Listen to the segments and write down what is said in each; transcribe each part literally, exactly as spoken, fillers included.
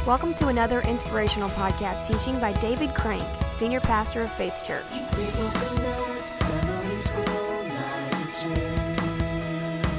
Welcome to another inspirational podcast teaching by David Crank, Senior Pastor of Faith Church. People connect, families grow, lives are changed.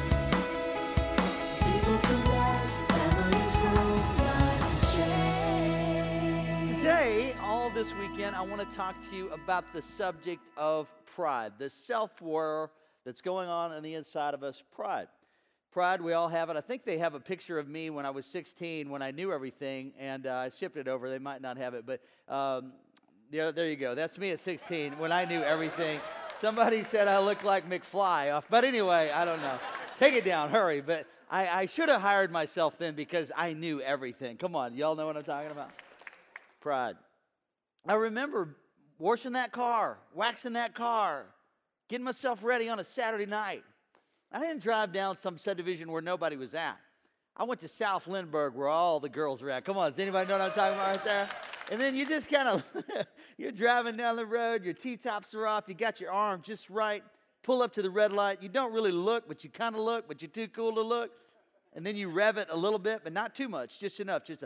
People connect, families grow, lives are changed. Today, all this weekend, I want to talk to you about the subject of pride, the self-war that's going on on the inside of us, pride. Pride, we all have it. I think they have a picture of me when I was sixteen, when I knew everything, and uh, I shipped it over. They might not have it, but um, yeah, there you go. That's me at sixteen, when I knew everything. Somebody said I look like McFly off, but anyway, I don't know. Take it down, hurry. But I, I should have hired myself then because I knew everything. Come on, y'all know what I'm talking about? Pride. I remember washing that car, waxing that car, getting myself ready on a Saturday night. I didn't drive down some subdivision where nobody was at. I went to South Lindbergh where all the girls were at. Come on, does anybody know what I'm talking about right there? And then you just kind of, you're driving down the road, your T-tops are off, you got your arm just right, pull up to the red light. You don't really look, but you kind of look, but you're too cool to look. And then you rev it a little bit, but not too much, just enough, just a,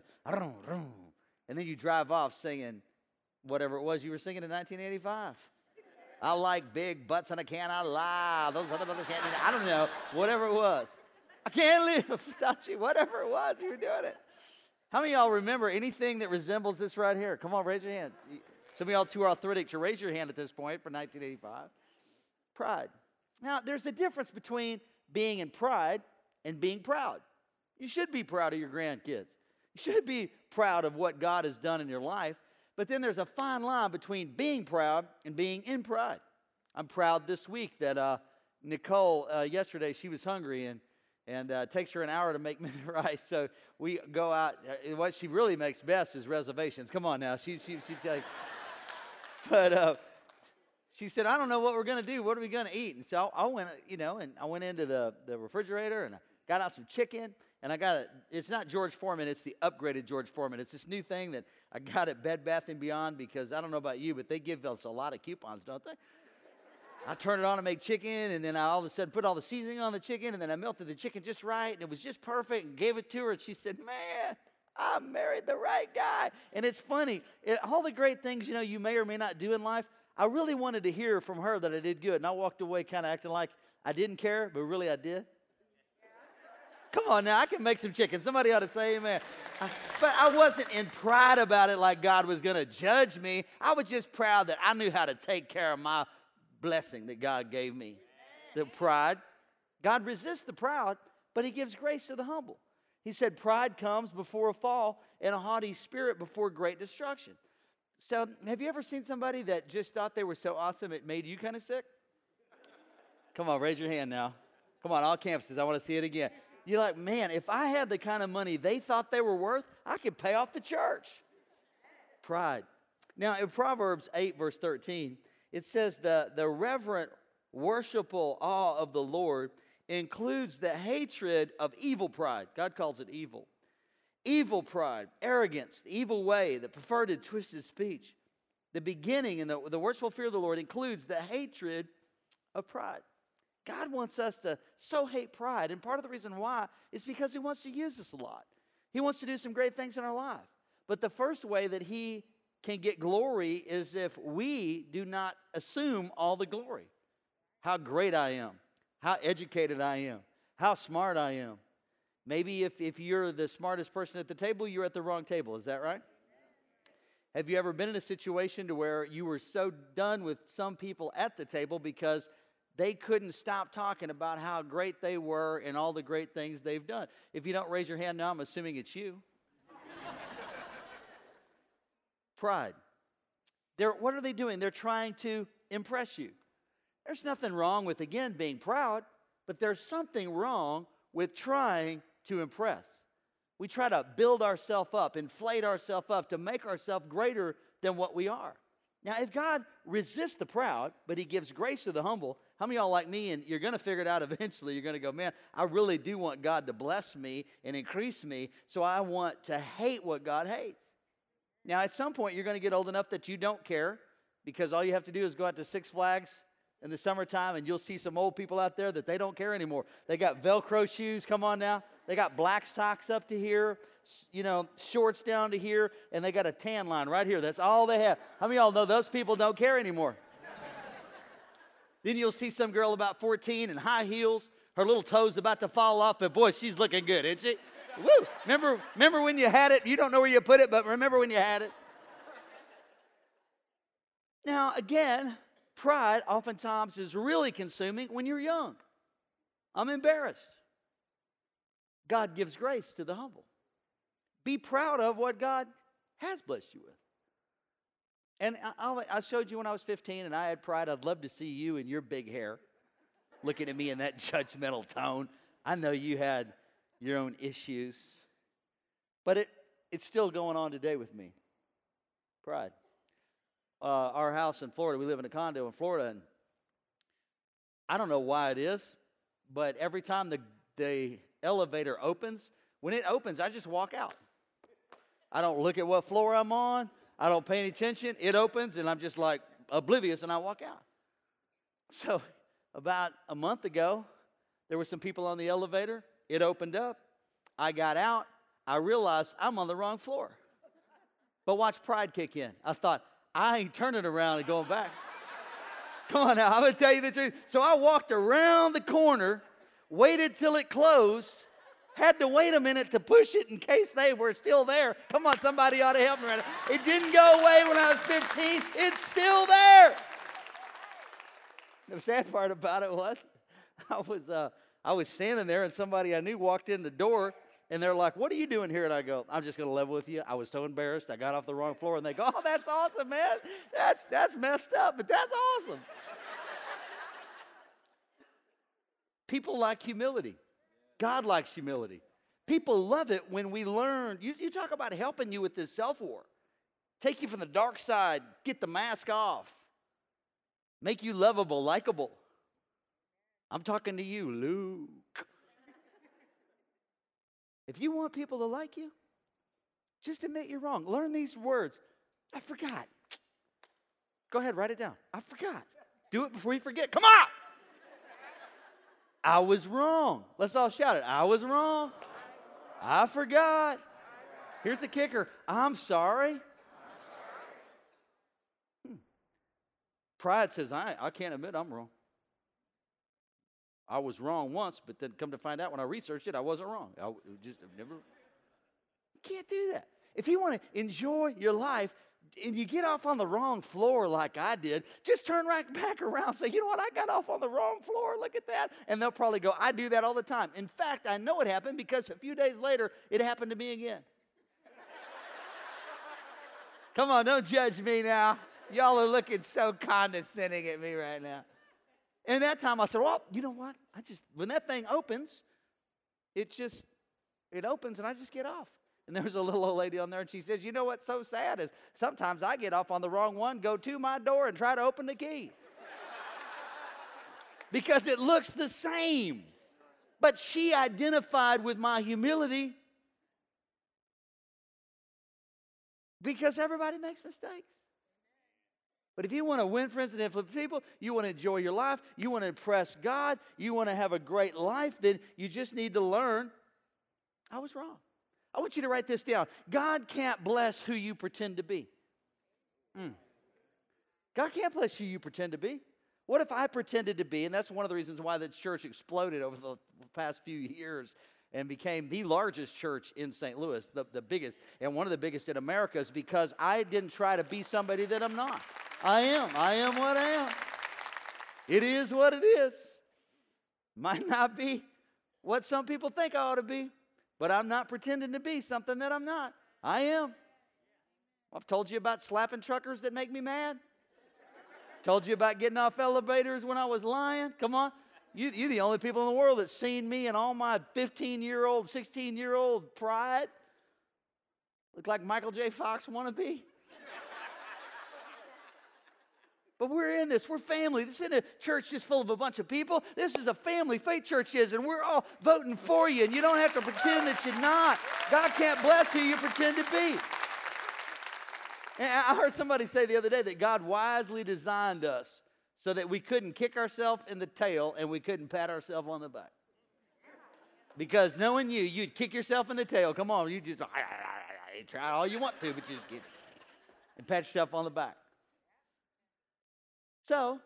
and then you drive off singing whatever it was you were singing in nineteen eighty-five. I like big butts and I cannot lie. Those other brothers can't do that. I don't know, whatever it was. I can't live without you, whatever it was, you were doing it. How many of y'all remember anything that resembles this right here? Come on, raise your hand. Some of y'all too arthritic to raise your hand at this point for nineteen eighty-five. Pride. Now, there's a difference between being in pride and being proud. You should be proud of your grandkids. You should be proud of what God has done in your life. But then there's a fine line between being proud and being in pride. I'm proud this week that uh, Nicole, uh, yesterday, she was hungry, and and uh, it takes her an hour to make minute rice. So we go out. Uh, what she really makes best is reservations. Come on now. She, she, she like, but uh, she said, I don't know what we're going to do. What are we going to eat? And so I went, you know, and I went into the, the refrigerator, and I got out some chicken. And I got it. It's not George Foreman. It's the upgraded George Foreman. It's this new thing that I got at Bed Bath and Beyond because I don't know about you, but they give us a lot of coupons, don't they? I turned it on to make chicken, and then I all of a sudden put all the seasoning on the chicken, and then I melted the chicken just right, and it was just perfect, and gave it to her, and she said, man, I married the right guy. And it's funny. It, all the great things, you know, you may or may not do in life, I really wanted to hear from her that I did good, and I walked away kind of acting like I didn't care, but really I did. Come on now, I can make some chicken. Somebody ought to say amen. I, but I wasn't in pride about it like God was going to judge me. I was just proud that I knew how to take care of my blessing that God gave me. The pride. God resists the proud, but he gives grace to the humble. He said pride comes before a fall and a haughty spirit before great destruction. So have you ever seen somebody that just thought they were so awesome it made you kind of sick? Come on, raise your hand now. Come on, all campuses, I want to see it again. You're like, man, if I had the kind of money they thought they were worth, I could pay off the church. Pride. Now, in Proverbs eight, verse thirteen, it says the, the reverent, worshipful awe of the Lord includes the hatred of evil pride. God calls it evil. Evil pride, arrogance, the evil way, the perverted, twisted speech. The beginning and the, the worshipful fear of the Lord includes the hatred of pride. God wants us to so hate pride, and part of the reason why is because he wants to use us a lot. He wants to do some great things in our life. But the first way that he can get glory is if we do not assume all the glory. How great I am, how educated I am, how smart I am. Maybe if, if you're the smartest person at the table, you're at the wrong table. Is that right? Have you ever been in a situation to where you were so done with some people at the table because they couldn't stop talking about how great they were and all the great things they've done? If you don't raise your hand now, I'm assuming it's you. Pride. They're, what are they doing? They're trying to impress you. There's nothing wrong with, again, being proud, but there's something wrong with trying to impress. We try to build ourselves up, inflate ourselves up to make ourselves greater than what we are. Now, if God resists the proud, but he gives grace to the humble, how many of y'all like me, and you're going to figure it out eventually, you're going to go, man, I really do want God to bless me and increase me, so I want to hate what God hates. Now, at some point, you're going to get old enough that you don't care, because all you have to do is go out to Six Flags in the summertime, and you'll see some old people out there that they don't care anymore. They got Velcro shoes, come on now. They got black socks up to here, you know, shorts down to here, and they got a tan line right here. That's all they have. How many of y'all know those people don't care anymore? Then you'll see some girl about fourteen in high heels, her little toes about to fall off, but boy, she's looking good, isn't she? Woo! Remember, remember when you had it? You don't know where you put it, but remember when you had it? Now, again, pride oftentimes is really consuming when you're young. I'm embarrassed. God gives grace to the humble. Be proud of what God has blessed you with. And I, I showed you when I was fifteen and I had pride. I'd love to see you in your big hair looking at me in that judgmental tone. I know you had your own issues. But it, it's still going on today with me. Pride. Uh, our house in Florida, we live in a condo in Florida, and I don't know why it is, but every time the, the elevator opens, when it opens, I just walk out. I don't look at what floor I'm on. I don't pay any attention. It opens, and I'm just like oblivious, and I walk out. So about a month ago, there were some people on the elevator. It opened up. I got out. I realized I'm on the wrong floor. But watch pride kick in. I thought, I ain't turning around and going back. Come on now, I'm going to tell you the truth. So I walked around the corner, waited till it closed, had to wait a minute to push it in case they were still there. Come on, somebody ought to help me right now. It didn't go away when I was fifteen. It's still there. The sad part about it was, I was uh, I was standing there, and somebody I knew walked in the door, and they're like, what are you doing here? And I go, I'm just going to level with you. I was so embarrassed. I got off the wrong floor. And they go, oh, that's awesome, man. That's, that's messed up, but that's awesome. People like humility. God likes humility. People love it when we learn. You, you talk about helping you with this self-war. Take you from the dark side. Get the mask off. Make you lovable, likable. I'm talking to you, Luke. If you want people to like you, just admit you're wrong. Learn these words. I forgot. Go ahead, write it down. I forgot. Do it before you forget. Come on. I was wrong. Let's all shout it. I was wrong. I forgot. Here's the kicker. I'm sorry. Hmm. Pride says, I, I can't admit I'm wrong. I was wrong once, but then come to find out when I researched it, I wasn't wrong. I just I've never. You can't do that. If you want to enjoy your life and you get off on the wrong floor like I did, just turn right back around and say, you know what, I got off on the wrong floor. Look at that. And they'll probably go, I do that all the time. In fact, I know it happened because a few days later, it happened to me again. Come on, don't judge me now. Y'all are looking so condescending at me right now. And that time I said, well, you know what? I just, when that thing opens, it just, it opens and I just get off. And there was a little old lady on there and she says, you know what's so sad is sometimes I get off on the wrong one, go to my door and try to open the key. Because it looks the same. But she identified with my humility because everybody makes mistakes. But if you want to win friends and influence people, you want to enjoy your life, you want to impress God, you want to have a great life, then you just need to learn, I was wrong. I want you to write this down. God can't bless who you pretend to be. Mm. God can't bless who you pretend to be. What if I pretended to be, and that's one of the reasons why the church exploded over the past few years and became the largest church in Saint Louis, the, the biggest, and one of the biggest in America, is because I didn't try to be somebody that I'm not. I am. I am what I am. It is what it is. Might not be what some people think I ought to be, but I'm not pretending to be something that I'm not. I am. I've told you about slapping truckers that make me mad. Told you about getting off elevators when I was lying. Come on. You, you're the only people in the world that's seen me and all my fifteen-year-old, sixteen-year-old pride. Look like Michael J. Fox wannabe. But we're in this. We're family. This isn't a church just full of a bunch of people. This is a family. Faith Church is, and we're all voting for you, and you don't have to pretend that you're not. God can't bless who you pretend to be. And I heard somebody say the other day that God wisely designed us so that we couldn't kick ourselves in the tail and we couldn't pat ourselves on the back. Because knowing you, you'd kick yourself in the tail. Come on, you just you try all you want to, but you just get and pat yourself on the back. So,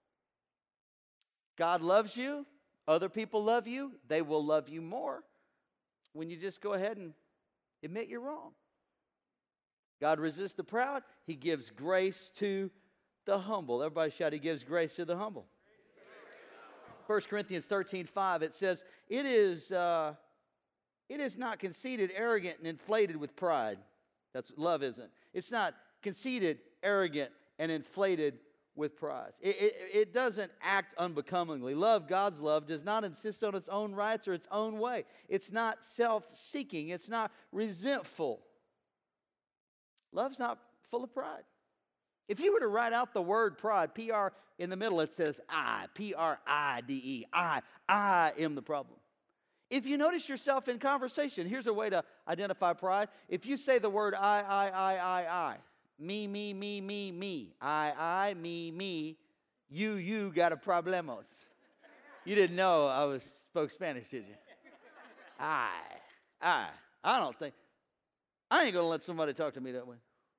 God loves you. Other people love you. They will love you more when you just go ahead and admit you're wrong. God resists the proud. He gives grace to the humble. Everybody shout, He gives grace to the humble. First Corinthians thirteen five, it says, it is, uh, it is not conceited, arrogant, and inflated with pride. That's what love isn't. It's not conceited, arrogant, and inflated with pride. It, it, it doesn't act unbecomingly. Love, God's love, does not insist on its own rights or its own way. It's not self-seeking. It's not resentful. Love's not full of pride. If you were to write out the word pride, P R in the middle, it says I, P R I D E, I, I am the problem. If you notice yourself in conversation, here's a way to identify pride. If you say the word I, I, I, I, I, me, me, me, me, me, I, I, me, me, you, you got a problemos. You didn't know I was spoke Spanish, did you? I, I, I don't think, I ain't going to let somebody talk to me that way.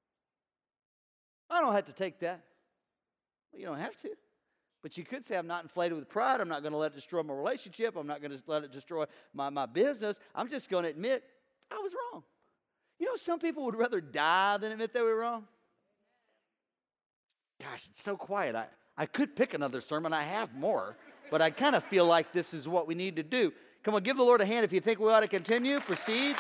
I don't have to take that. Well, you don't have to. But you could say, I'm not inflated with pride. I'm not going to let it destroy my relationship. I'm not going to let it destroy my, my business. I'm just going to admit I was wrong. You know, some people would rather die than admit they were wrong. Gosh, it's so quiet. I, I could pick another sermon. I have more. But I kind of feel like this is what we need to do. Come on, give the Lord a hand if you think we ought to continue. Proceed.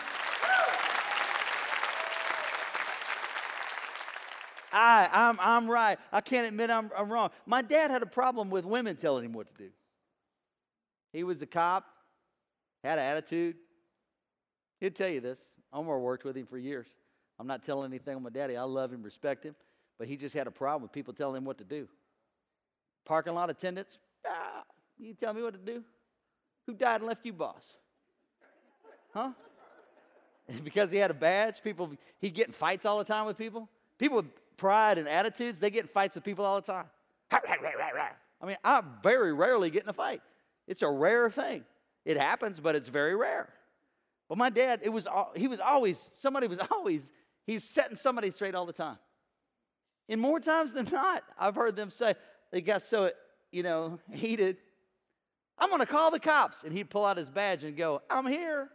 I, I'm, I'm right. I can't admit I'm, I'm wrong. My dad had a problem with women telling him what to do. He was a cop, had an attitude. He'd tell you this. Omar worked with him for years. I'm not telling anything on my daddy. I love him, respect him. But he just had a problem with people telling him what to do. Parking lot attendants, ah, you tell me what to do? Who died and left you boss? Huh? Because he had a badge, people, he'd get in fights all the time with people. People with pride and attitudes, they get in fights with people all the time. I mean, I very rarely get in a fight. It's a rare thing. It happens, but it's very rare. But my dad, it was he was always, somebody was always, he's setting somebody straight all the time. And more times than not, I've heard them say, they got so, you know, heated, I'm going to call the cops. And he'd pull out his badge and go, I'm here.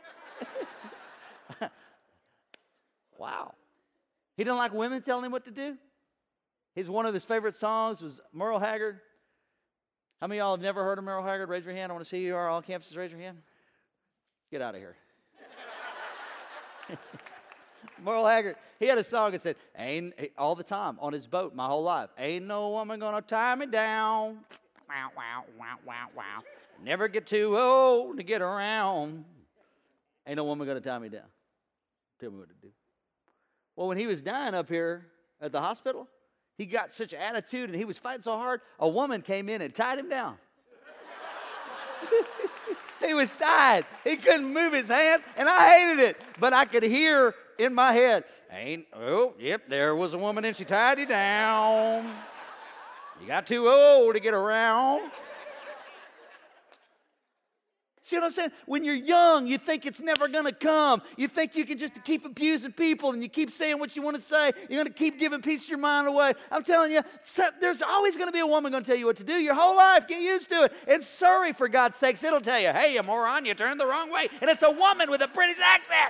Wow. He didn't like women telling him what to do. His one of his favorite songs was Merle Haggard. How many of y'all have never heard of Merle Haggard? Raise your hand. I want to see you are all campuses. Raise your hand. Get out of here. Merle Haggard, he had a song that said, ain't, all the time on his boat my whole life, ain't no woman gonna tie me down. Wow, wow, wow, wow, wow. Never get too old to get around. Ain't no woman gonna tie me down. Tell me what to do. Well, when he was dying up here at the hospital, he got such attitude and he was fighting so hard, a woman came in and tied him down. He was tied. He couldn't move his hands, and I hated it. But I could hear in my head, ain't, oh, yep, there was a woman and she tied you down. You got too old to get around. See what I'm saying? When you're young, you think it's never going to come. You think you can just keep abusing people and you keep saying what you want to say. You're going to keep giving peace of your mind away. I'm telling you, there's always going to be a woman going to tell you what to do your whole life. Get used to it. And Surrey, for God's sakes, it'll tell you, hey, you moron, you turned the wrong way. And it's a woman with a British accent.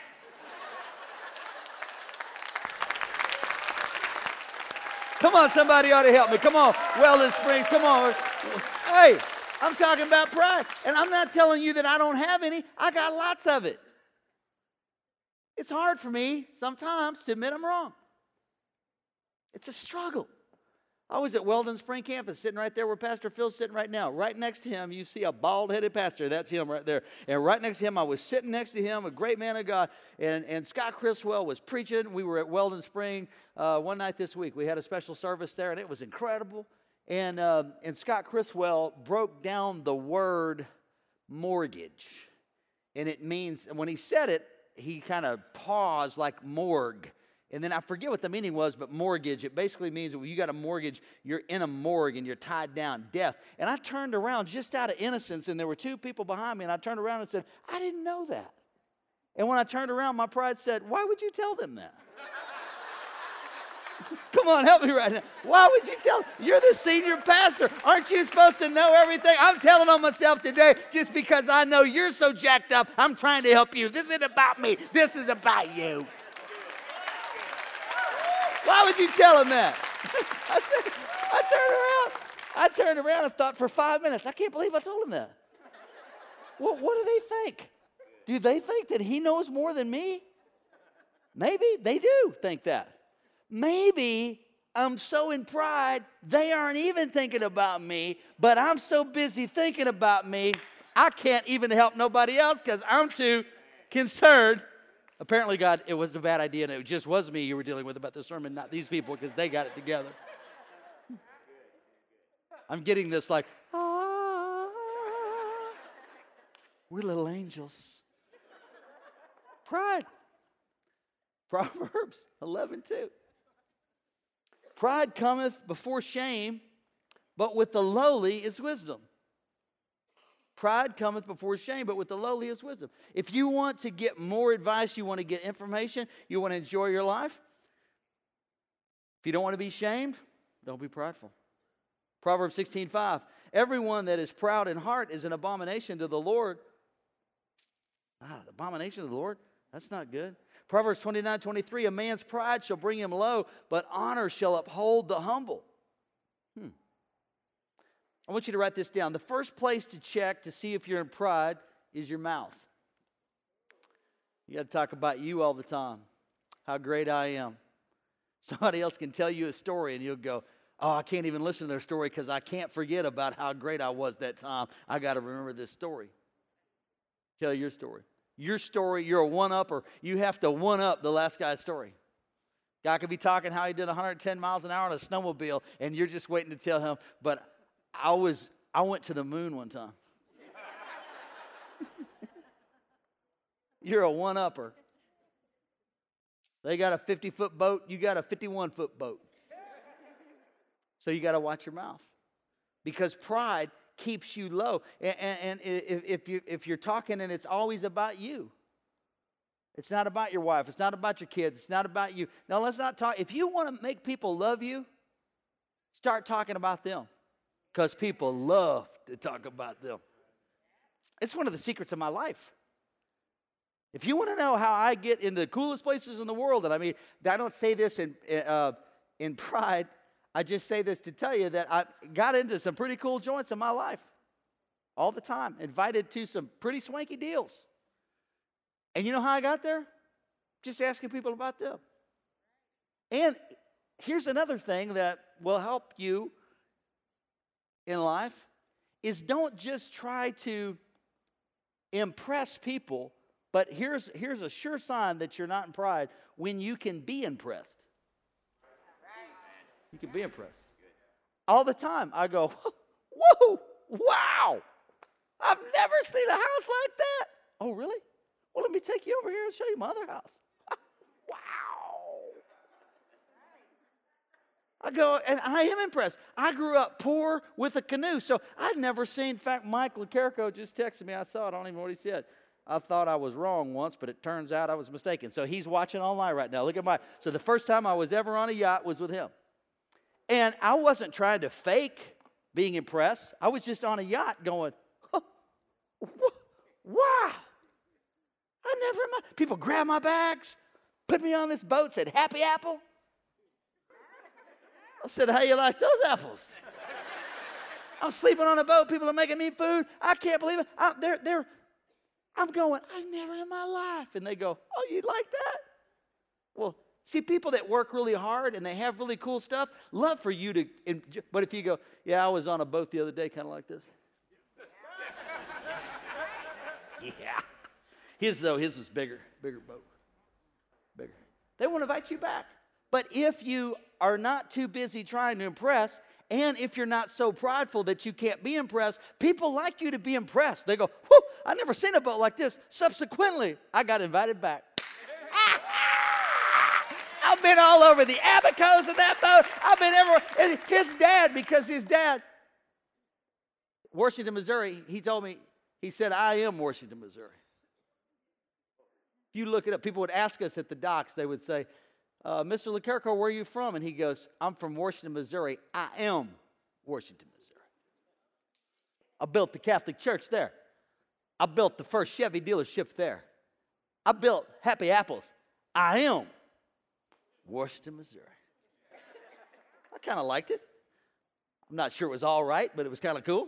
Come on, somebody ought to help me. Come on, Weldon Springs, come on. Hey. I'm talking about pride. And I'm not telling you that I don't have any. I got lots of it. It's hard for me sometimes to admit I'm wrong. It's a struggle. I was at Weldon Spring Campus, sitting right there where Pastor Phil's sitting right now. Right next to him, you see a bald-headed pastor. That's him right there. And right next to him, I was sitting next to him, a great man of God. And, and Scott Criswell was preaching. We were at Weldon Spring uh, one night this week. We had a special service there, and it was incredible. And uh, and Scott Criswell broke down the word mortgage. And it means, when he said it, he kind of paused like morgue. And then I forget what the meaning was, but mortgage, it basically means that when you got a mortgage, you're in a morgue and you're tied down, death. And I turned around just out of innocence, and there were two people behind me, and I turned around and said, I didn't know that. And when I turned around, my pride said, why would you tell them that? Come on, help me right now. Why would you tell? You're the senior pastor. Aren't you supposed to know everything? I'm telling on myself today just because I know you're so jacked up. I'm trying to help you. This isn't about me. This is about you. Why would you tell him that? I said, I turned around. I turned around and thought for five minutes, I can't believe I told him that. What, what do they think? Do they think that he knows more than me? Maybe they do think that. Maybe I'm so in pride, they aren't even thinking about me, but I'm so busy thinking about me, I can't even help nobody else because I'm too concerned. Apparently, God, it was a bad idea, and it just was me you were dealing with about this sermon, not these people, because they got it together. I'm getting this like, ah, we're little angels. Pride. Proverbs eleven two. Pride cometh before shame, but with the lowly is wisdom. Pride cometh before shame, but with the lowly is wisdom. If you want to get more advice, you want to get information, you want to enjoy your life, if you don't want to be shamed, don't be prideful. Proverbs sixteen five. Everyone that is proud in heart is an abomination to the Lord. Ah, the abomination to the Lord? That's not good. Proverbs twenty-nine twenty-three, a man's pride shall bring him low, but honor shall uphold the humble. Hmm. I want you to write this down. The first place to check to see if you're in pride is your mouth. You got to talk about you all the time, how great I am. Somebody else can tell you a story and you'll go, oh, I can't even listen to their story because I can't forget about how great I was that time. I got to remember this story. Tell your story. Your story, you're a one-upper. You have to one-up the last guy's story. Guy could be talking how he did one hundred ten miles an hour on a snowmobile, and you're just waiting to tell him, but I was, I went to the moon one time. You're a one-upper. They got a fifty-foot boat, you got a fifty-one-foot boat. So you got to watch your mouth. Because pride keeps you low. And, and, and if, if, you, if you're talking and it's always about you. It's not about your wife. It's not about your kids. It's not about you. Now, let's not talk. If you want to make people love you, start talking about them. Because people love to talk about them. It's one of the secrets of my life. If you want to know how I get in the coolest places in the world, and I mean, I don't say this in, uh, in pride, I just say this to tell you that I got into some pretty cool joints in my life all the time, invited to some pretty swanky deals. And you know how I got there? Just asking people about them. And here's another thing that will help you in life is don't just try to impress people, but here's, here's a sure sign that you're not in pride when you can be impressed. You can be impressed. All the time, I go, whoa, wow, I've never seen a house like that. Oh, really? Well, let me take you over here and show you my other house. Wow. I go, and I am impressed. I grew up poor with a canoe, so I'd never seen, in fact, Mike LaCarrico just texted me. I saw it. I don't even know what he said. I thought I was wrong once, but it turns out I was mistaken. So he's watching online right now. Look at my, so the first time I was ever on a yacht was with him. And I wasn't trying to fake being impressed. I was just on a yacht going, oh, wow. I never, people grab my bags, put me on this boat, said, Happy Apple. I said, how you like those apples? I'm sleeping on a boat. People are making me food. I can't believe it. I, they're, they're, I'm going, I've never in my life. And they go, oh, you like that? Well, see, people that work really hard and they have really cool stuff, love for you to, but if you go, yeah, I was on a boat the other day kind of like this. Yeah. His, though, his was bigger, bigger boat. Bigger. They won't invite you back. But if you are not too busy trying to impress, and if you're not so prideful that you can't be impressed, people like you to be impressed. They go, whew, I never seen a boat like this. Subsequently, I got invited back. I I've been all over the Abacos in that boat. I've been everywhere. And his dad, because his dad, Washington, Missouri, he told me, he said, I am Washington, Missouri. If you look it up, people would ask us at the docks, they would say, uh, Mister LeCarco, where are you from? And he goes, I'm from Washington, Missouri. I am Washington, Missouri. I built the Catholic Church there. I built the first Chevy dealership there. I built Happy Apples. I am Washington, Missouri. I kind of liked it. I'm not sure it was all right, but it was kind of cool.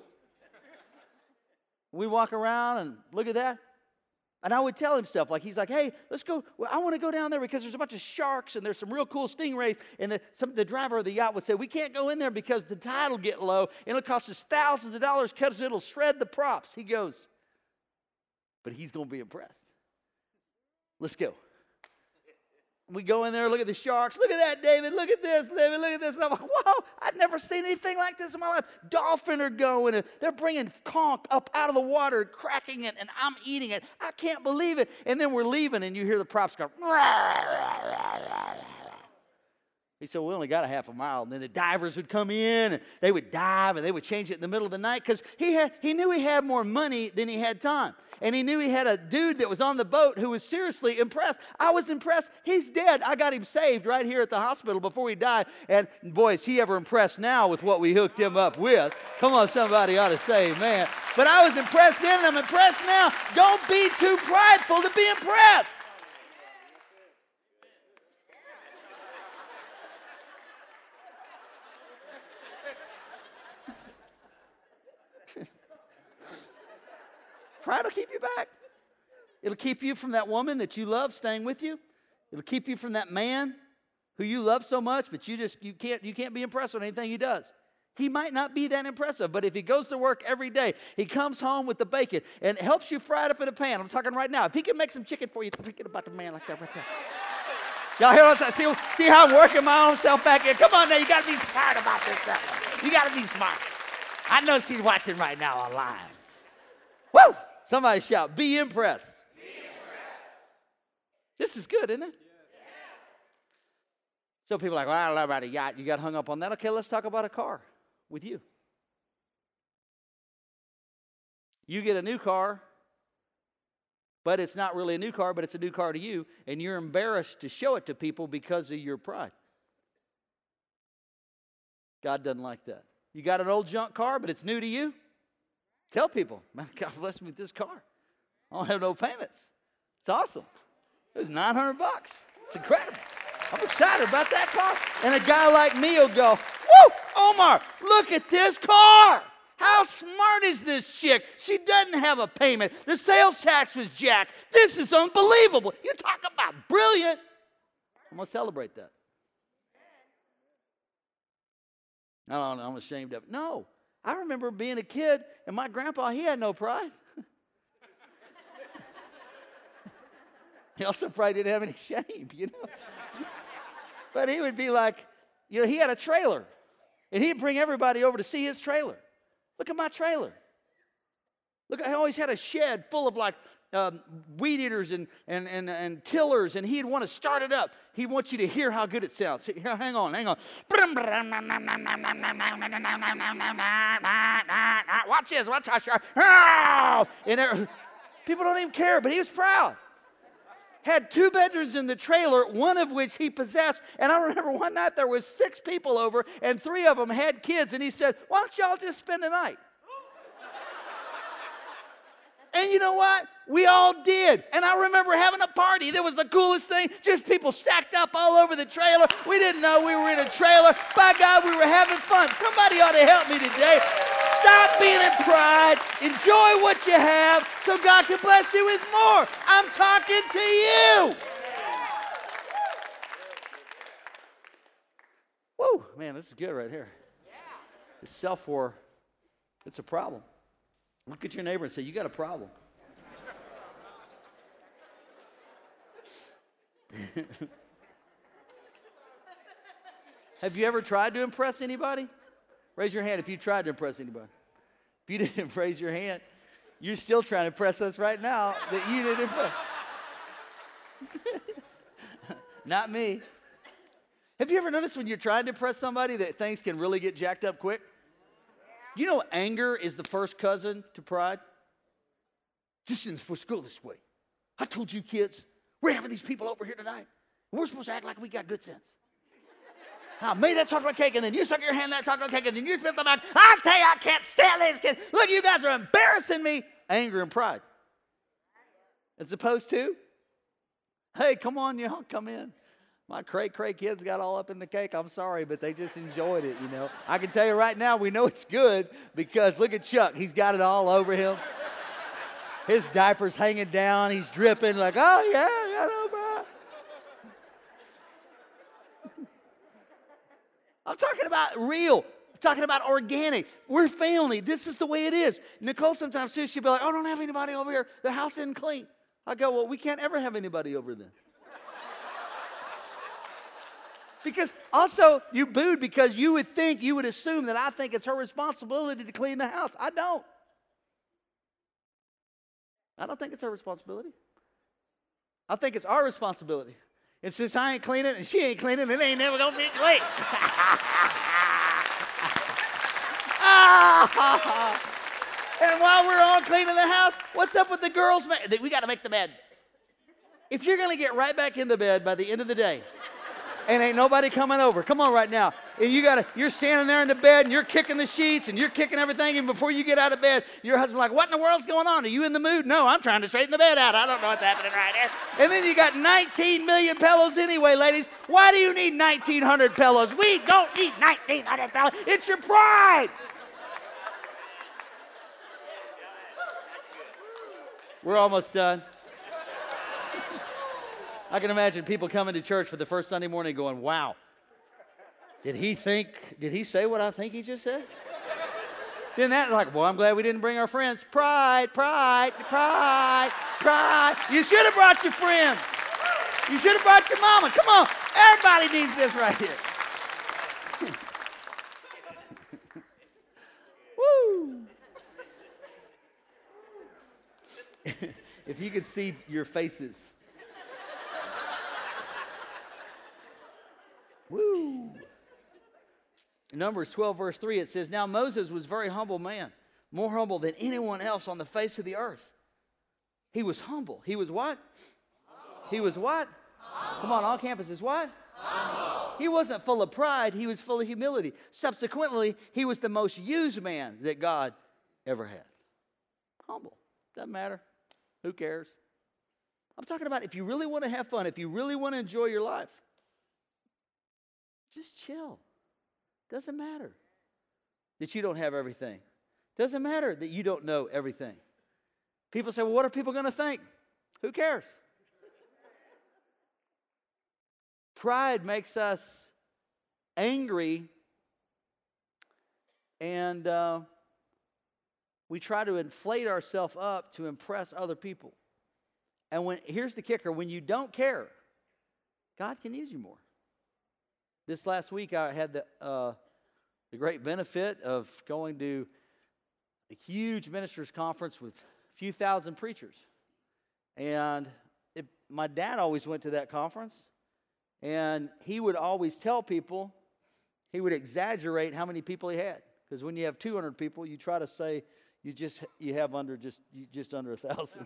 We walk around and look at that. And I would tell him stuff like, he's like, hey, let's go. Well, I want to go down there because there's a bunch of sharks and there's some real cool stingrays. And the, some, the driver of the yacht would say, we can't go in there because the tide will get low and it'll cost us thousands of dollars because it'll shred the props. He goes, but he's going to be impressed. Let's go. We go in there, look at the sharks. Look at that, David. Look at this, David. Look at this. And I'm like, wow, I've never seen anything like this in my life. Dolphin are going, and they're bringing conch up out of the water, cracking it, and I'm eating it. I can't believe it. And then we're leaving, and you hear the props go, he said, we only got a half a mile. And then the divers would come in, and they would dive, and they would change it in the middle of the night because he had he knew he had more money than he had time. And he knew he had a dude that was on the boat who was seriously impressed. I was impressed. He's dead. I got him saved right here at the hospital before he died. And boy, is he ever impressed now with what we hooked him up with. Come on, somebody ought to say amen. But I was impressed then, and I'm impressed now. Don't be too prideful to be impressed. Pride will keep you back. It'll keep you from that woman that you love staying with you. It'll keep you from that man who you love so much, but you just you can't you can't be impressed with anything he does. He might not be that impressive, but if he goes to work every day, he comes home with the bacon and helps you fry it up in a pan. I'm talking right now. If he can make some chicken for you, forget about the man like that right there. Y'all hear what I'm saying? See, see how I'm working my own self back here? Come on now, you got to be smart about this stuff. You got to be smart. I know she's watching right now online. Woo! Somebody shout, be impressed. Be impressed. This is good, isn't it? Yeah. So people are like, well, I don't know about a yacht. You got hung up on that. Okay, let's talk about a car with you. You get a new car, but it's not really a new car, but it's a new car to you, and you're embarrassed to show it to people because of your pride. God doesn't like that. You got an old junk car, but it's new to you. Tell people, man, God bless me with this car. I don't have no payments. It's awesome. It was nine hundred bucks. It's incredible. I'm excited about that car. And a guy like me will go, woo, Omar, look at this car. How smart is this chick? She doesn't have a payment. The sales tax was jacked. This is unbelievable. You talk about brilliant. I'm going to celebrate that. I don't know, I'm ashamed of it. No. I remember being a kid, and my grandpa, he had no pride. He also probably didn't have any shame, you know. But he would be like, you know, he had a trailer, and he'd bring everybody over to see his trailer. Look at my trailer. Look, I always had a shed full of like um, weed eaters and, and, and, and tillers, and he'd want to start it up. He'd want you to hear how good it sounds. Here, hang on, hang on. Watch this, watch how. And there, people don't even care, but he was proud. Had two bedrooms in the trailer, one of which he possessed. And I remember one night there was six people over, and three of them had kids. And he said, why don't y'all just spend the night? And you know what? We all did. And I remember having a party. That was the coolest thing. Just people stacked up all over the trailer. We didn't know we were in a trailer. By God, we were having fun. Somebody ought to help me today. Stop being in pride. Enjoy what you have so God can bless you with more. I'm talking to you. Woo, man, this is good right here. This self-war, it's a problem. Look at your neighbor and say, you got a problem. Have you ever tried to impress anybody? Raise your hand if you tried to impress anybody. If you didn't raise your hand, you're still trying to impress us right now that you didn't impress. Not me. Have you ever noticed when you're trying to impress somebody that things can really get jacked up quick? You know anger is the first cousin to pride? This isn't supposed to go this way. I told you kids, we're having these people over here tonight. We're supposed to act like we got good sense. I made that chocolate cake, and then you stuck your hand in that chocolate cake, and then you spit them out. I tell you, I can't stand these kids. Look, you guys are embarrassing me. Anger and pride. As opposed to, hey, come on, y'all, come in. My cray cray kids got all up in the cake. I'm sorry, but they just enjoyed it, you know. I can tell you right now, we know it's good because look at Chuck. He's got it all over him. His diaper's hanging down. He's dripping like, oh, yeah, yeah, no problem. I'm talking about real. I'm talking about organic. We're family. This is the way it is. Nicole sometimes, too, she'll be like, oh, don't have anybody over here. The house isn't clean. I go, well, we can't ever have anybody over then. Because also, you booed because you would think, you would assume that I think it's her responsibility to clean the house. I don't. I don't think it's her responsibility. I think it's our responsibility. And since I ain't cleaning and she ain't cleaning, it ain't never going to be clean. And while we're on cleaning the house, what's up with the girls? We got to make the bed. If you're going to get right back in the bed by the end of the day, and ain't nobody coming over. Come on right now. And you gotta, you're standing there in the bed and you're kicking the sheets and you're kicking everything. And before you get out of bed, your husband's like, what in the world's going on? Are you in the mood? No, I'm trying to straighten the bed out. I don't know what's happening right now. And then you got nineteen million pillows anyway, ladies. Why do you need nineteen hundred pillows? We don't need nineteen hundred pillows. It's your pride. We're almost done. I can imagine people coming to church for the first Sunday morning going, wow, did he think, did he say what I think he just said? Then that, like, well, I'm glad we didn't bring our friends. Pride, pride, pride, pride. You should have brought your friends. You should have brought your mama. Come on, everybody needs this right here. Woo. If you could see your faces. Woo. In Numbers twelve, verse three, it says, now Moses was a very humble man, more humble than anyone else on the face of the earth. He was humble. He was what? Humble. He was what? Humble. Come on, all campuses, what? Humble. He wasn't full of pride. He was full of humility. Subsequently, he was the most used man that God ever had. Humble. Doesn't matter. Who cares? I'm talking about if you really want to have fun, if you really want to enjoy your life, just chill. Doesn't matter that you don't have everything. Doesn't matter that you don't know everything. People say, well, what are people going to think? Who cares? Pride makes us angry, and uh, we try to inflate ourselves up to impress other people. And when here's the kicker, when you don't care, God can use you more. This last week, I had the, uh, the great benefit of going to a huge ministers' conference with a few thousand preachers. And it, my dad always went to that conference, and he would always tell people, he would exaggerate how many people he had. Because when you have two hundred people, you try to say you just you have under just you just under a thousand.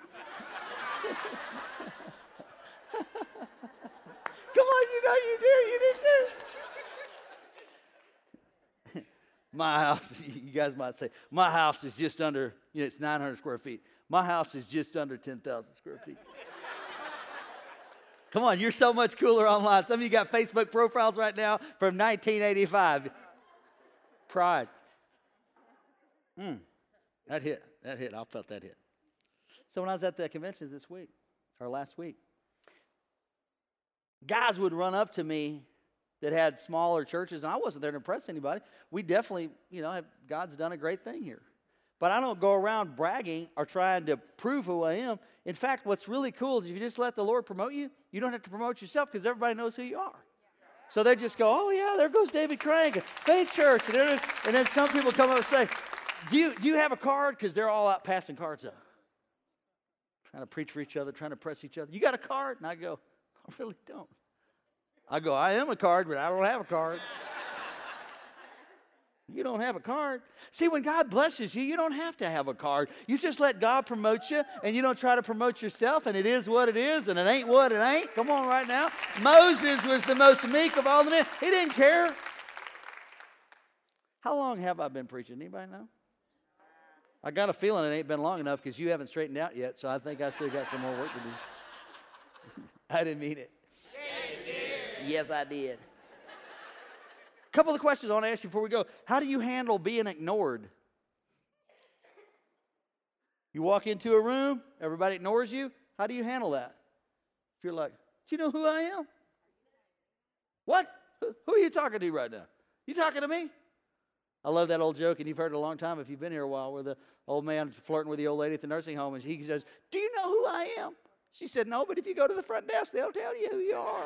Come on, you know you do. You do too. My house, you guys might say, my house is just under, you know, it's nine hundred square feet. My house is just under ten thousand square feet. Come on, you're so much cooler online. Some of you got Facebook profiles right now from nineteen eighty-five. Pride. Hmm. That hit. That hit. I felt that hit. So when I was at the conventions this week, or last week, guys would run up to me that had smaller churches, and I wasn't there to impress anybody. We definitely, you know, have, God's done a great thing here. But I don't go around bragging or trying to prove who I am. In fact, what's really cool is if you just let the Lord promote you, you don't have to promote yourself because everybody knows who you are. So they just go, oh, yeah, there goes David Crank, Faith Church. And then, and then some people come up and say, do you, do you have a card? Because they're all out passing cards out. Trying to preach for each other, trying to press each other. You got a card? And I go, I really don't. I go, I am a card, but I don't have a card. You don't have a card. See, when God blesses you, you don't have to have a card. You just let God promote you, and you don't try to promote yourself, and it is what it is, and it ain't what it ain't. Come on right now. Moses was the most meek of all the men. He didn't care. How long have I been preaching? Anybody know? I got a feeling it ain't been long enough because you haven't straightened out yet, so I think I still got some more work to do. I didn't mean it. Yes, you did. Yes, I did. A couple of questions I want to ask you before we go. How do you handle being ignored? You walk into a room, everybody ignores you. How do you handle that? If you're like, do you know who I am? What? Who are you talking to right now? You talking to me? I love that old joke, and you've heard it a long time if you've been here a while, where the old man's flirting with the old lady at the nursing home, and he says, do you know who I am? She said, no, but if you go to the front desk, they'll tell you who you are.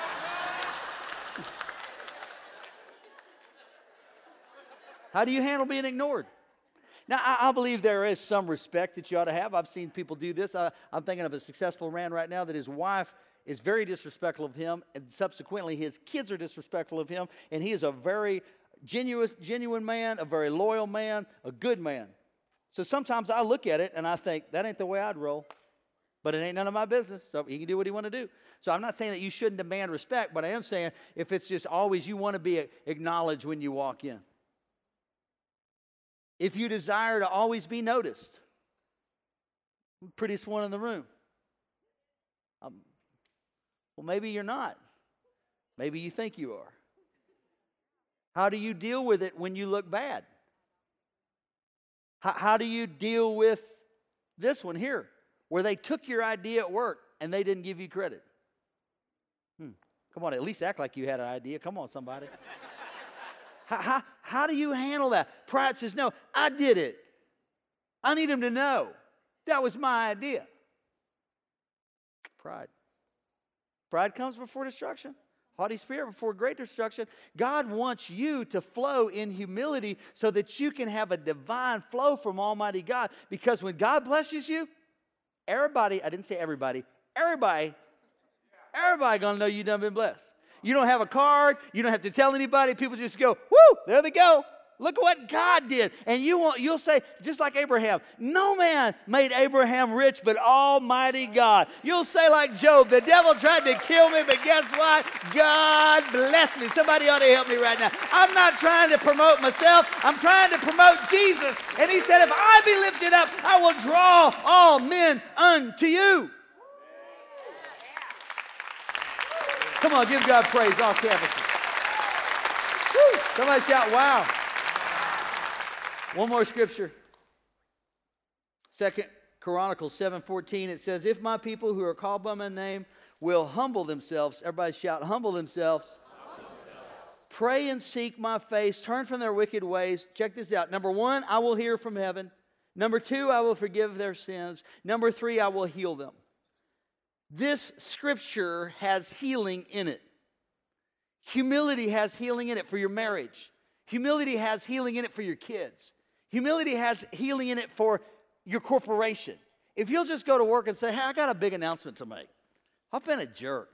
How do you handle being ignored? Now, I, I believe there is some respect that you ought to have. I've seen people do this. I, I'm thinking of a successful man right now that his wife is very disrespectful of him, and subsequently his kids are disrespectful of him, and he is a very genuine, genuine man, a very loyal man, a good man. So sometimes I look at it and I think, that ain't the way I'd roll. But it ain't none of my business, so he can do what he want to do. So I'm not saying that you shouldn't demand respect, but I am saying if it's just always you want to be acknowledged when you walk in. If you desire to always be noticed, I'm the prettiest one in the room. Um, well, maybe you're not. Maybe you think you are. How do you deal with it when you look bad? How, how do you deal with this one here, where they took your idea at work and they didn't give you credit? Hmm. Come on, at least act like you had an idea. Come on, somebody. how, how, how do you handle that? Pride says, no, I did it. I need them to know. That was my idea. Pride. Pride comes before destruction. Haughty spirit before great destruction. God wants you to flow in humility so that you can have a divine flow from Almighty God. Because when God blesses you, everybody, I didn't say everybody, everybody, everybody gonna know you done been blessed. You don't have a card, you don't have to tell anybody, people just go, whoo, there they go. Look what God did. And you want, you'll say, just like Abraham, no man made Abraham rich but Almighty God. You'll say like Job, the devil tried to kill me, but guess what? God bless me. Somebody ought to help me right now. I'm not trying to promote myself. I'm trying to promote Jesus. And he said, if I be lifted up, I will draw all men unto you. Come on, give God praise, all campuses. Woo. Somebody shout, wow. One more scripture. Second Chronicles seven fourteen, it says, if my people who are called by my name will humble themselves, everybody shout, humble themselves. Humble themselves. Pray and seek my face, turn from their wicked ways. Check this out. Number one, I will hear from heaven. Number two, I will forgive their sins. Number three, I will heal them. This scripture has healing in it. Humility has healing in it for your marriage. Humility has healing in it for your kids. Humility has healing in it for your corporation. If you'll just go to work and say, hey, I got a big announcement to make. I've been a jerk.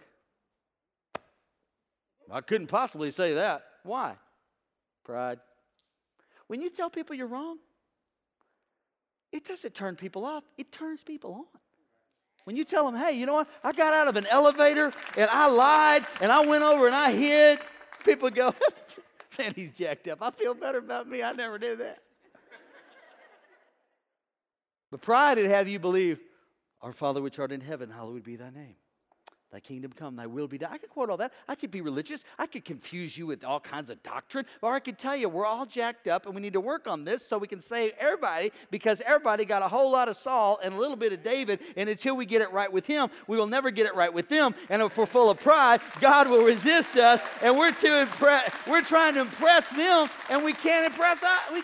I couldn't possibly say that. Why? Pride. When you tell people you're wrong, it doesn't turn people off. It turns people on. When you tell them, hey, you know what? I got out of an elevator and I lied and I went over and I hid. People go, man, he's jacked up. I feel better about me. I never did that. But pride would have you believe, our Father which art in heaven, hallowed be thy name. Thy kingdom come, thy will be done. I could quote all that. I could be religious. I could confuse you with all kinds of doctrine. Or I could tell you we're all jacked up and we need to work on this so we can save everybody, because everybody got a whole lot of Saul and a little bit of David. And until we get it right with him, we will never get it right with them. And if we're full of pride, God will resist us. And we're too impress. We're trying to impress them, and we can't impress us. We...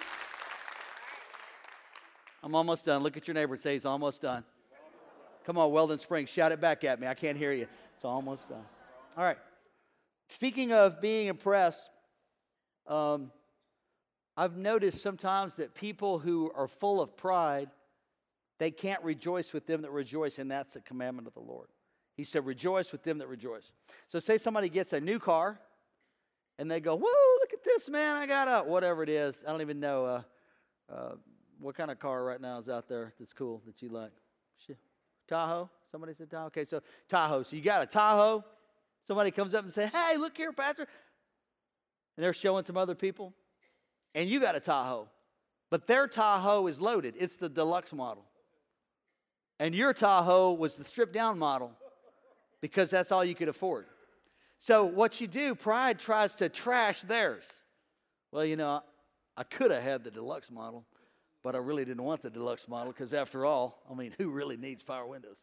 I'm almost done. Look at your neighbor and say he's almost done. Come on, Weldon Springs, shout it back at me. I can't hear you. It's almost done. All right. Speaking of being impressed, um, I've noticed sometimes that people who are full of pride, they can't rejoice with them that rejoice, and that's a commandment of the Lord. He said, rejoice with them that rejoice. So say somebody gets a new car, and they go, woo, look at this, man. I got a, whatever it is. I don't even know uh, uh, what kind of car right now is out there that's cool that you like. Tahoe? Somebody said Tahoe? Okay, so Tahoe. So you got a Tahoe. Somebody comes up and says, hey, look here, Pastor. And they're showing some other people. And you got a Tahoe. But their Tahoe is loaded. It's the deluxe model. And your Tahoe was the stripped-down model because that's all you could afford. So what you do, pride tries to trash theirs. Well, you know, I could have had the deluxe model, but I really didn't want the deluxe model because after all, I mean, who really needs power windows?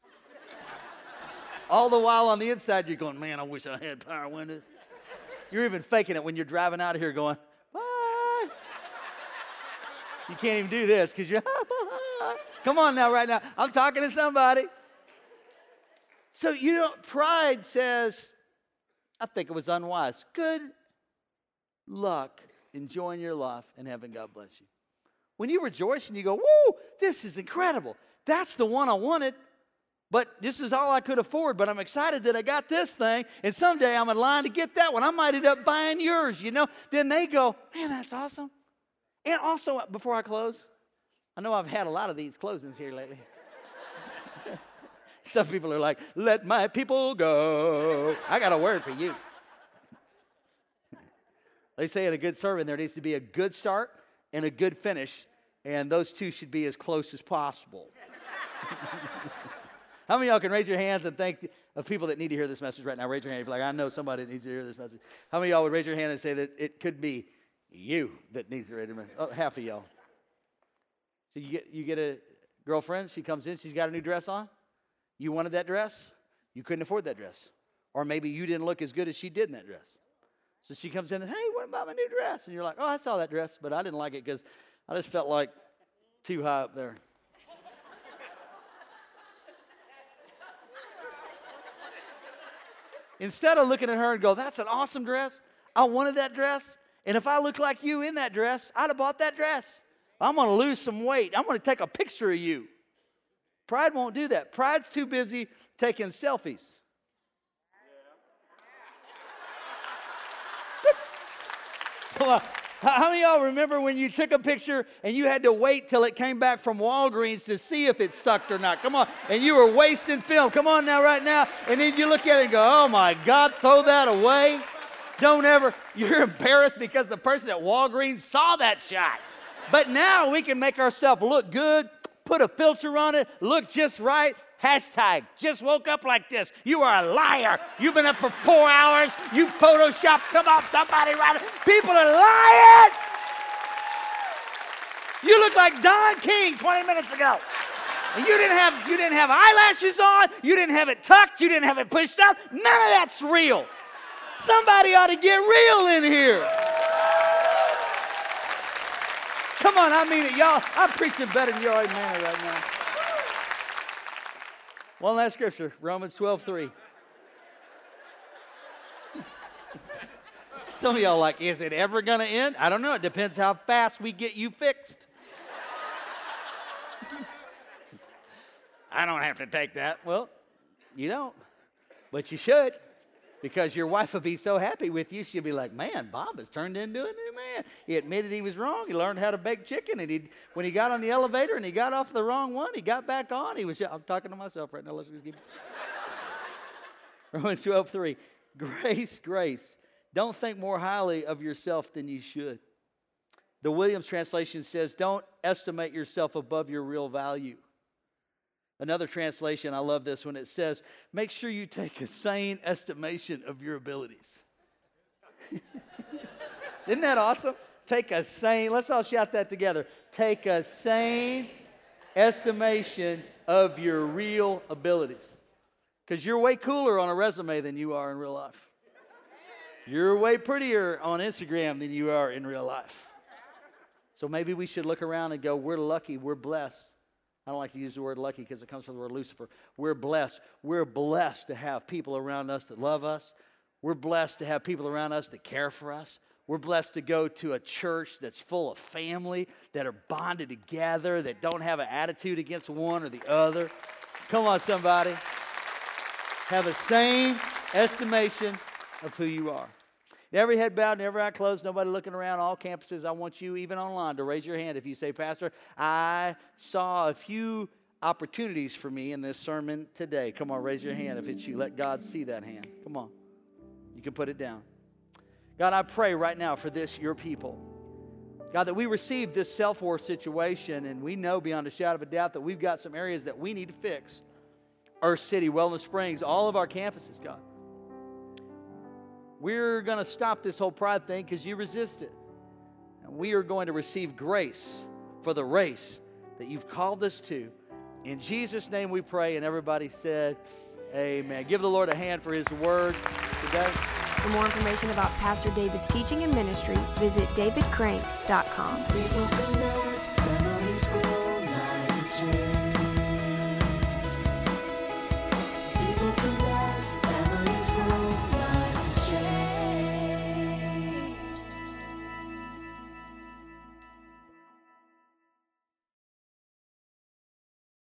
All the while on the inside, you're going, man, I wish I had power windows. You're even faking it when you're driving out of here going, bye. You can't even do this because you're, come on now, right now. I'm talking to somebody. So, you know, pride says, I think it was unwise. Good luck enjoying your life and having God bless you. When you rejoice and you go, woo, this is incredible. That's the one I wanted, but this is all I could afford, but I'm excited that I got this thing, and someday I'm in line to get that one. I might end up buying yours, you know. Then they go, man, that's awesome. And also, before I close, I know I've had a lot of these closings here lately. Some people are like, let my people go. I got a word for you. They say in a good sermon there needs to be a good start and a good finish, and those two should be as close as possible. How many of y'all can raise your hands and thank of people that need to hear this message right now? Raise your hand if you're like, I know somebody that needs to hear this message. How many of y'all would raise your hand and say that it could be you that needs to hear this message? Oh, half of y'all. So you get you get a girlfriend, she comes in, she's got a new dress on. You wanted that dress, you couldn't afford that dress. Or maybe you didn't look as good as she did in that dress. So she comes in and, hey, what about my new dress? And you're like, oh, I saw that dress, but I didn't like it because I just felt like too high up there. Instead of looking at her and go, that's an awesome dress. I wanted that dress. And if I look like you in that dress, I'd have bought that dress. I'm going to lose some weight. I'm going to take a picture of you. Pride won't do that. Pride's too busy taking selfies. Come on. How many of y'all remember when you took a picture and you had to wait till it came back from Walgreens to see if it sucked or not? Come on. And you were wasting film. Come on now, right now. And then you look at it and go, oh my God, throw that away. Don't ever. You're embarrassed because the person at Walgreens saw that shot. But now we can make ourselves look good, put a filter on it, look just right. Hashtag, just woke up like this. You are a liar. You've been up for four hours. You photoshopped. Come on, somebody write it. People are lying. You look like Don King twenty minutes ago. And you didn't have you didn't have eyelashes on. You didn't have it tucked. You didn't have it pushed up. None of that's real. Somebody ought to get real in here. Come on, I mean it, y'all. I'm preaching better than your amen right now. One last scripture, Romans twelve three. Some of y'all are like, is it ever going to end? I don't know. It depends how fast we get you fixed. I don't have to take that. Well, you don't. But you should. Because your wife will be so happy with you, she'll be like, man, Bob has turned into a new man. He admitted he was wrong. He learned how to bake chicken. And he, when he got on the elevator and he got off the wrong one, he got back on. He was, I'm talking to myself right now. Let's just keep Romans twelve three. Grace, grace. Don't think more highly of yourself than you should. The Williams translation says, don't estimate yourself above your real value. Another translation, I love this one, it says, make sure you take a sane estimation of your abilities. Isn't that awesome? Take a sane, let's all shout that together. Take a sane estimation of your real abilities. Because you're way cooler on a resume than you are in real life. You're way prettier on Instagram than you are in real life. So maybe we should look around and go, we're lucky, we're blessed. I don't like to use the word lucky because it comes from the word Lucifer. We're blessed. We're blessed to have people around us that love us. We're blessed to have people around us that care for us. We're blessed to go to a church that's full of family, that are bonded together, that don't have an attitude against one or the other. Come on, somebody. have a same estimation of who you are. Every head bowed and every eye closed, nobody looking around, all campuses. I want you, even online, to raise your hand if you say, Pastor, I saw a few opportunities for me in this sermon today. Come on, raise your hand if it's you. Let God see that hand. Come on. You can put it down. God, I pray right now for this, your people. God, that we received this self-war situation, and we know beyond a shadow of a doubt that we've got some areas that we need to fix. Earth City, Wellness Springs, all of our campuses, God. We're going to stop this whole pride thing because you resist it. And we are going to receive grace for the race that you've called us to. In Jesus' name we pray, and everybody said, amen. Give the Lord a hand for his word today. For more information about Pastor David's teaching and ministry, visit david crank dot com. People connect.